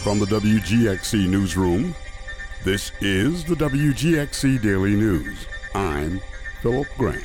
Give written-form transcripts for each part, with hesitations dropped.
From the WGXC Newsroom, this is the WGXC Daily News. I'm Philip Grant.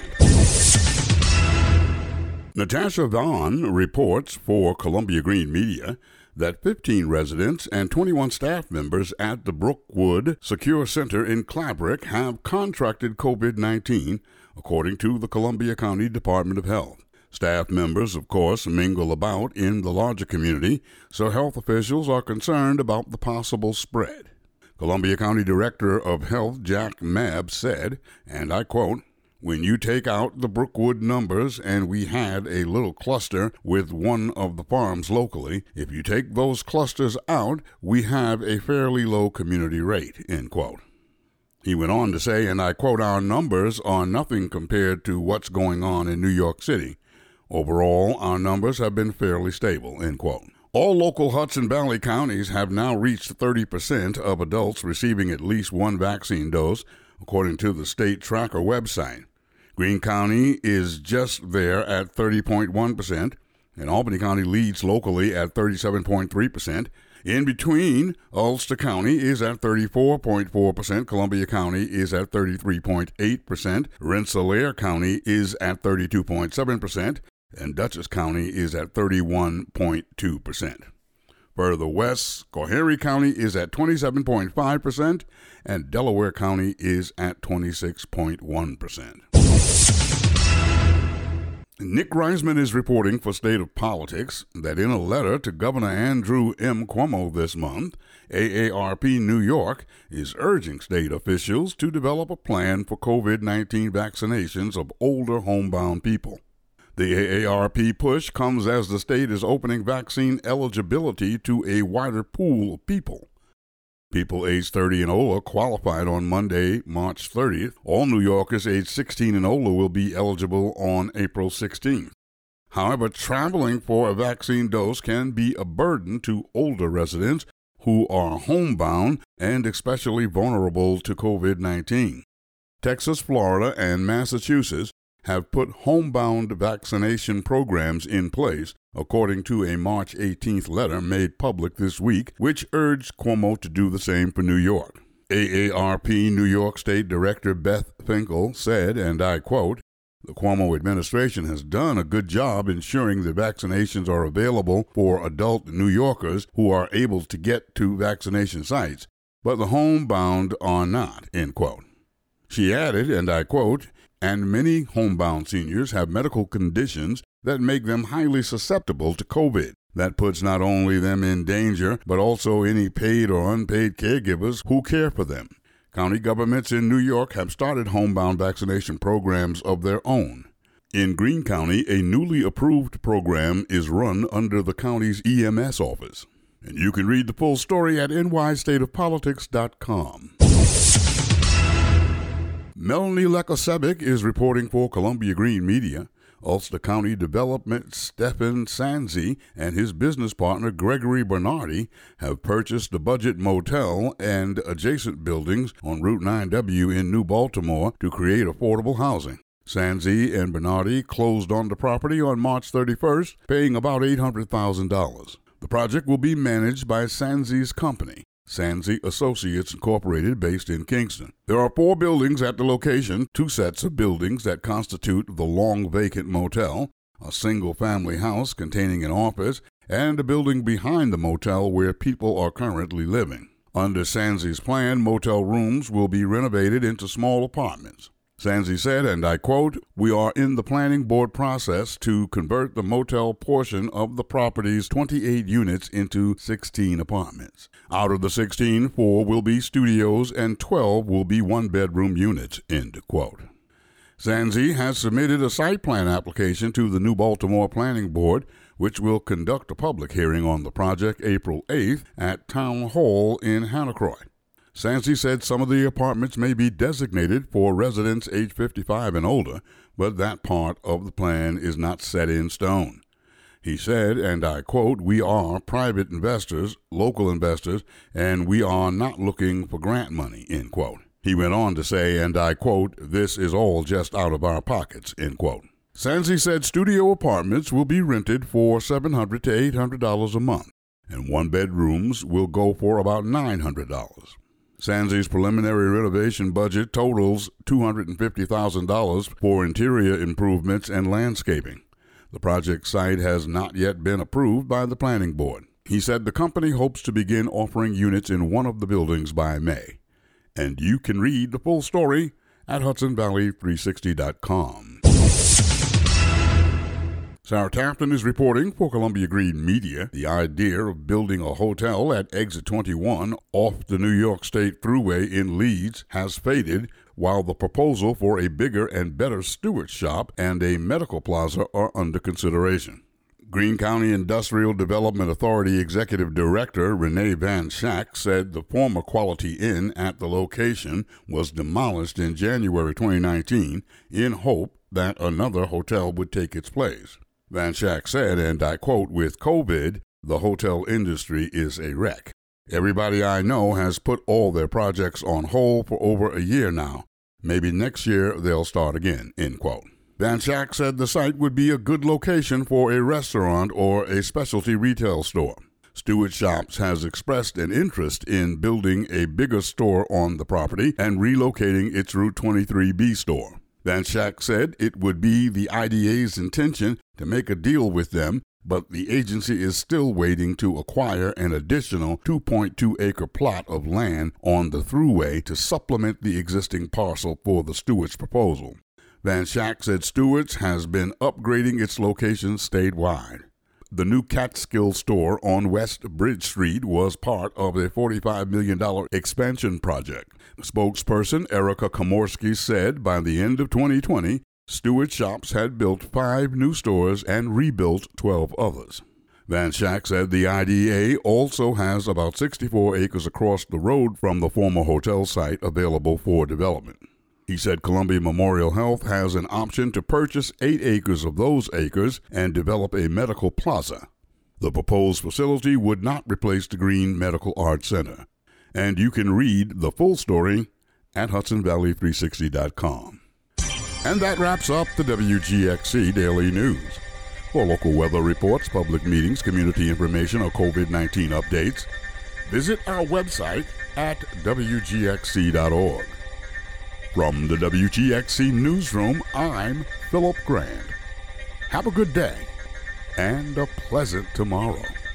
Natasha Vaughn reports for Columbia Green Media that 15 residents and 21 staff members at the Brookwood Secure Center in Clabrook have contracted COVID-19, according to the Columbia County Department of Health. Staff members, of course, mingle about in the larger community, so health officials are concerned about the possible spread. Columbia County Director of Health Jack Mebb said, and I quote, "When you take out the Brookwood numbers, and we had a little cluster with one of the farms locally, if you take those clusters out, we have a fairly low community rate," end quote. He went on to say, and I quote, "Our numbers are nothing compared to what's going on in New York City. Overall, our numbers have been fairly stable," end quote. All local Hudson Valley counties have now reached 30% of adults receiving at least one vaccine dose, according to the state tracker website. Greene County is just there at 30.1%, and Albany County leads locally at 37.3%. In between, Ulster County is at 34.4%, Columbia County is at 33.8%, Rensselaer County is at 32.7%, and Dutchess County is at 31.2%. Further west, Schoharie County is at 27.5%, and Delaware County is at 26.1%. Nick Reisman is reporting for State of Politics that in a letter to Governor Andrew M. Cuomo this month, AARP New York is urging state officials to develop a plan for COVID-19 vaccinations of older homebound people. The AARP push comes as the state is opening vaccine eligibility to a wider pool of people. People aged 30 and older qualified on Monday, March 30th. All New Yorkers aged 16 and older will be eligible on April 16th. However, traveling for a vaccine dose can be a burden to older residents who are homebound and especially vulnerable to COVID-19. Texas, Florida, and Massachusetts have put homebound vaccination programs in place, according to a March 18th letter made public this week, which urged Cuomo to do the same for New York. AARP New York State Director Beth Finkel said, and I quote, "The Cuomo administration has done a good job ensuring that vaccinations are available for adult New Yorkers who are able to get to vaccination sites, but the homebound are not," end quote. She added, and I quote, "And many homebound seniors have medical conditions that make them highly susceptible to COVID. That puts not only them in danger, but also any paid or unpaid caregivers who care for them." County governments in New York have started homebound vaccination programs of their own. In Greene County, a newly approved program is run under the county's EMS office. And you can read the full story at nystateofpolitics.com. Melanie Lekosevic is reporting for Columbia Green Media. Ulster County Development Stephen Sanzi and his business partner Gregory Bernardi have purchased the Budget Motel and adjacent buildings on Route 9W in New Baltimore to create affordable housing. Sanzi and Bernardi closed on the property on March 31st, paying about $800,000. The project will be managed by Sanzi's company, Sanzi Associates Incorporated, based in Kingston. There are 4 buildings at the location, 2 sets of buildings that constitute the long vacant motel, a single-family house containing an office, and a building behind the motel where people are currently living. Under Sanzi's plan, motel rooms will be renovated into small apartments. Sanzi said, and I quote, "We are in the planning board process to convert the motel portion of the property's 28 units into 16 apartments. Out of the 16, 4 will be studios and 12 will be one-bedroom units," end quote. Sanzi has submitted a site plan application to the New Baltimore Planning Board, which will conduct a public hearing on the project April 8th at Town Hall in Hannacroy. Sanzi said some of the apartments may be designated for residents age 55 and older, but that part of the plan is not set in stone. He said, and I quote, "We are private investors, local investors, and we are not looking for grant money," end quote. He went on to say, and I quote, "This is all just out of our pockets," end quote. Sanzi said studio apartments will be rented for $700 to $800 a month. and one-bedrooms will go for about $900. Sansy's preliminary renovation budget totals $250,000 for interior improvements and landscaping. The project site has not yet been approved by the planning board. He said the company hopes to begin offering units in one of the buildings by May. And you can read the full story at HudsonValley360.com. Sarah Tafton is reporting for Columbia Green Media. The idea of building a hotel at Exit 21 off the New York State Thruway in Leeds has faded, while the proposal for a bigger and better Stewart shop and a medical plaza are under consideration. Greene County Industrial Development Authority Executive Director Renee Van Schack said the former Quality Inn at the location was demolished in January 2019 in hope that another hotel would take its place. Van Schack said, and I quote, "With COVID, the hotel industry is a wreck. Everybody I know has put all their projects on hold for over a year now. Maybe next year they'll start again," end quote. Van Schack said the site would be a good location for a restaurant or a specialty retail store. Stewart Shops has expressed an interest in building a bigger store on the property and relocating its Route 23B store. Van Schack said it would be the IDA's intention to make a deal with them, but the agency is still waiting to acquire an additional 2.2-acre plot of land on the Thruway to supplement the existing parcel for the Stewart's proposal. Van Schack said Stewart's has been upgrading its locations statewide. The new Catskill store on West Bridge Street was part of a $45 million expansion project. Spokesperson Erica Komorski said by the end of 2020, Stewart Shops had built 5 new stores and rebuilt 12 others. Van Schack said the IDA also has about 64 acres across the road from the former hotel site available for development. He said Columbia Memorial Health has an option to purchase 8 acres of those acres and develop a medical plaza. The proposed facility would not replace the Green Medical Arts Center. And you can read the full story at HudsonValley360.com. And that wraps up the WGXC Daily News. For local weather reports, public meetings, community information, or COVID-19 updates, visit our website at WGXC.org. From the WGXC Newsroom, I'm Philip Grant. Have a good day and a pleasant tomorrow.